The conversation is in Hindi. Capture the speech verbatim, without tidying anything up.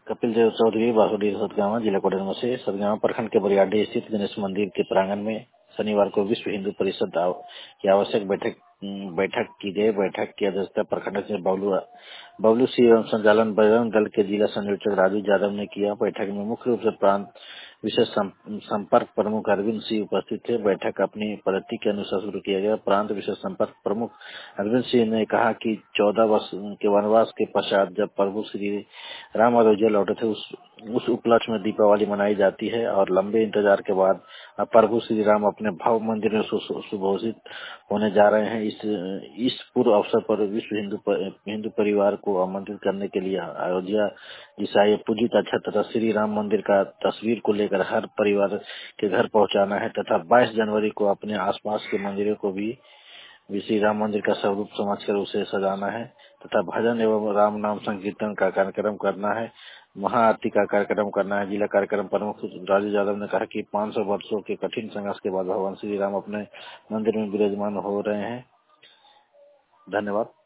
कपिल देव चौधरी बासुडीह सतगावा जिला कोडरमा से सतगावा प्रखंड के बरियाडीह स्थित गणेश मंदिर के प्रांगण में शनिवार को विश्व हिंदू परिषद आव- की आवश्यक बैठक बैठक की गई। बैठक की अध्यक्षता प्रखंड से बबलू बबलू सिंह एवं संचालन बजरंग दल के जिला संयोजक राजू यादव ने किया। बैठक में मुख्य रूप से प्रांत विशेष सं- संपर्क प्रमुख अरविंद सिंह उपस्थित थे। बैठक अपनी पद्धति के अनुसार शुरू किया गया। प्रांत विशेष संपर्क प्रमुख अरविंद सिंह ने कहा कि चौदह वर्ष के वनवास के पश्चात जब प्रभु श्री राम अयोध्या लौटे थे, उस उस उपलक्ष्य में दीपावली मनाई जाती है और लंबे इंतजार के बाद अब प्रभु श्री राम अपने भव्य मंदिर में सु- सु- सुभूषित होने जा रहे हैं। इस इस पूर्व अवसर पर विश्व हिंदू प- हिंदू परिवार को आमंत्रित करने के लिए अयोध्या ईसाई पूजित अच्छा तथा श्री राम मंदिर का तस्वीर को लेकर हर परिवार के घर पहुंचाना है तथा बाईस जनवरी को अपने आसपास के मंदिरों को भी भी श्री राम मंदिर का स्वरूप समझकर उसे सजाना है तथा भजन एवं राम नाम संकीर्तन का कार्यक्रम करना है। महाआरती का कार्यक्रम करना है। जिला कार्यक्रम प्रमुख राजू यादव ने कहा कि पाँच सौ वर्षों के कठिन संघर्ष के बाद भगवान श्री राम अपने मंदिर में विराजमान हो रहे हैं। धन्यवाद।